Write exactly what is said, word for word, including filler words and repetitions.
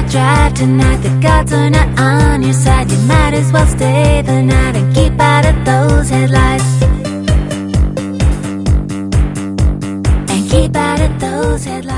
drive tonight, the gods are not on your side. You might as well stay the night and keep out of those headlights. And keep out of those headlights.